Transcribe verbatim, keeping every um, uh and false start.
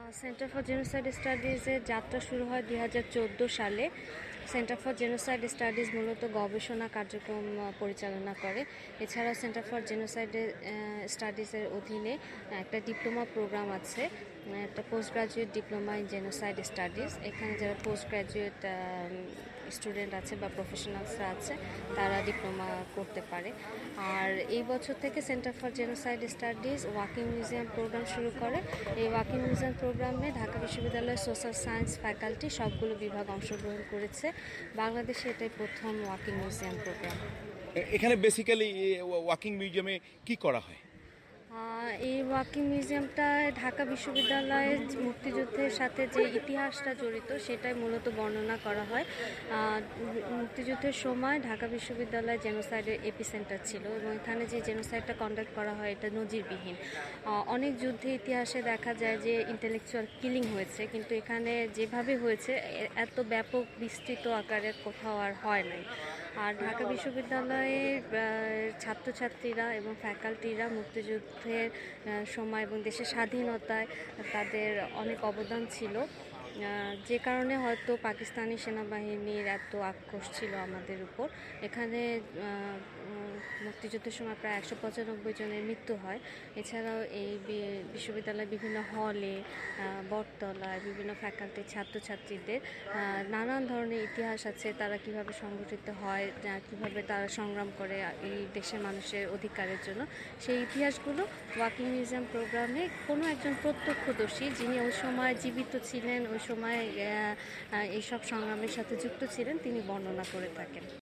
Centre for genocide স্টাডিজের যাত্রা শুরু হয় দুই হাজার চোদ্দো সালে। সেন্টার ফর জেনোসাইড স্টাডিজ মূলত গবেষণা কার্যক্রম পরিচালনা করে। এছাড়াও সেন্টার ফর জেনোসাইড স্টাডিজের অধীনে একটা ডিপ্লোমা প্রোগ্রাম আছে, একটা post graduate diploma in genocide studies. এখানে যারা পোস্ট গ্রাজুয়েট স্টুডেন্ট আছে বা প্রফেশনালসরা আছে তারা ডিপ্লোমা করতে পারে। আর এই বছর থেকে centre for genocide studies walking museum programme শুরু করে। এই ওয়াকিং মিউজিয়াম প্রোগ্রামে ঢাকা বিশ্ববিদ্যালয়ের সোশ্যাল সায়েন্স ফ্যাকাল্টি সবগুলো বিভাগ অংশগ্রহণ করেছে। বাংলাদেশে এটাই প্রথম ওয়াকিং মিউজিয়াম প্রোগ্রাম। এখানে বেসিক্যালি ওয়াকিং মিউজিয়ামে কি করা হয়? এই ওয়াকিং মিউজিয়ামটা ঢাকা বিশ্ববিদ্যালয়ের মুক্তিযুদ্ধের সাথে যে ইতিহাসটা জড়িত সেটাই মূলত বর্ণনা করা হয়। মুক্তিযুদ্ধের সময় ঢাকা বিশ্ববিদ্যালয় জেনোসাইডের এপিসেন্টার ছিল এবং এখানে যে জেনোসাইডটা কন্ডাক্ট করা হয় এটা নজিরবিহীন। অনেক যুদ্ধে ইতিহাসে দেখা যায় যে ইন্টেলেকচুয়াল কিলিং হয়েছে, কিন্তু এখানে যেভাবে হয়েছে এত ব্যাপক বিস্তৃত আকারে কোথাও আর হয় নাই। আর ঢাকা বিশ্ববিদ্যালয়ের ছাত্রছাত্রীরা এবং ফ্যাকাল্টিরা মুক্তিযুদ্ধের সময় এবং দেশের স্বাধীনতায় তাদের অনেক অবদান ছিল, যে কারণে হয়তো পাকিস্তানি সেনাবাহিনীর এত আক্রোশ ছিল আমাদের উপর। এখানে মুক্তিযুদ্ধের সময় প্রায় একশো পঁচানব্বই জনের মৃত্যু হয়। এছাড়াও এই বিশ্ববিদ্যালয়ের বিভিন্ন হলে, বটতলায় বিভিন্ন ফ্যাকাল্টির ছাত্রছাত্রীদের নানান ধরনের ইতিহাস আছে, তারা কিভাবে সংগঠিত হয়, কিভাবে তারা সংগ্রাম করে এই দেশের মানুষের অধিকারের জন্য। সেই ইতিহাসগুলো ওয়াকিং মিউজিয়াম প্রোগ্রামে কোনো একজন প্রত্যক্ষদর্শী যিনি ওই সময় জীবিত ছিলেন, ওই সময় এইসব সংগ্রামের সাথে যুক্ত ছিলেন, তিনি বর্ণনা করে থাকেন।